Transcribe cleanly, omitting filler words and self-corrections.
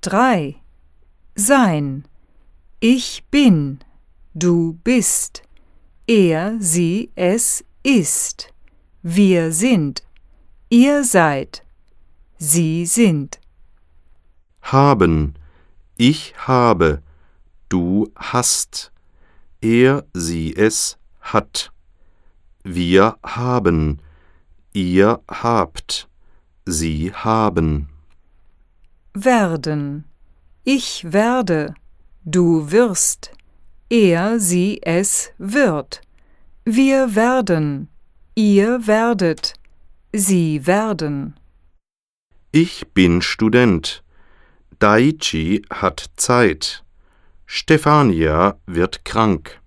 3. Sein. Ich bin. Du bist. Er, sie, es ist. Wir sind. Ihr seid. Sie sind. Haben. Ich habe. Du hast. Er, sie, es hat. Wir haben. Ihr habt. Sie haben. Werden. Ich werde. Du wirst. Er, sie, es wird. Wir werden. Ihr werdet. Sie werden. Ich bin Student. Daichi hat Zeit. Stefania wird krank.